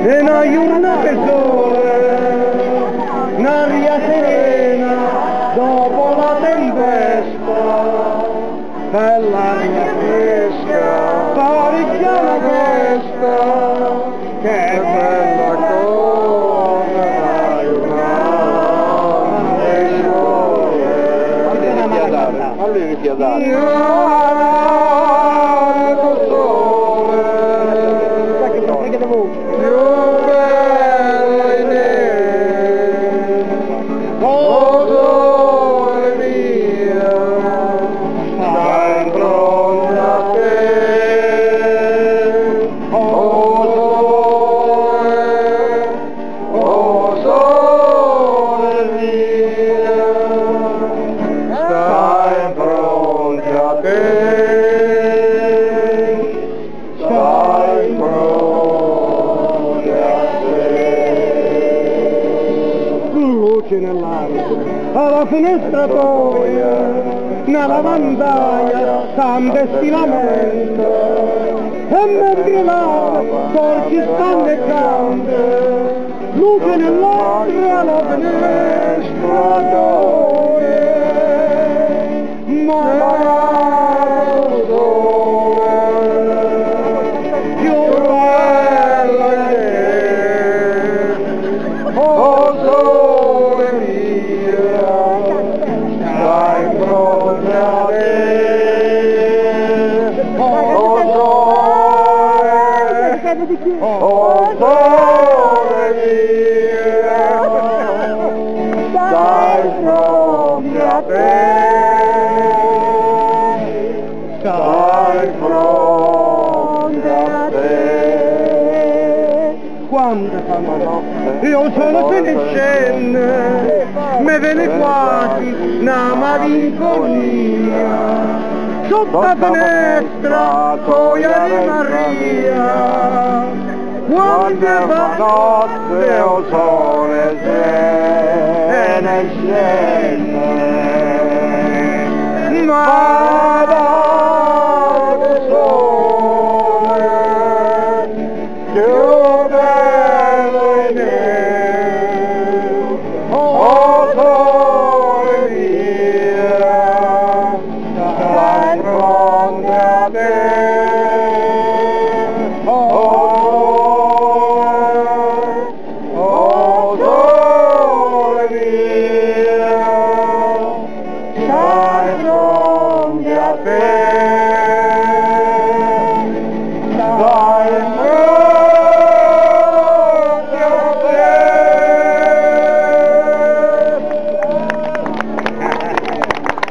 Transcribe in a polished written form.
e una giornata del sole, un'aria serena dopo la tempesta, bell'aria fresca, pareggiana questa, che bella cosa la giornata del sole. Falli rifiatare. Alla finestra poi, nella vantaia, tante stilamento, e mentre là, porci stanno e cante, luce nell'altra alla finestra poi, ma oh sole mio, stai proprio a te, stai proprio a te. Quando fanno notte, io sono senescente, mi viene quasi una malinconia, sotto la finestra, Coia di Maria, quando fa notte o sole se ne scende, ma dal sole che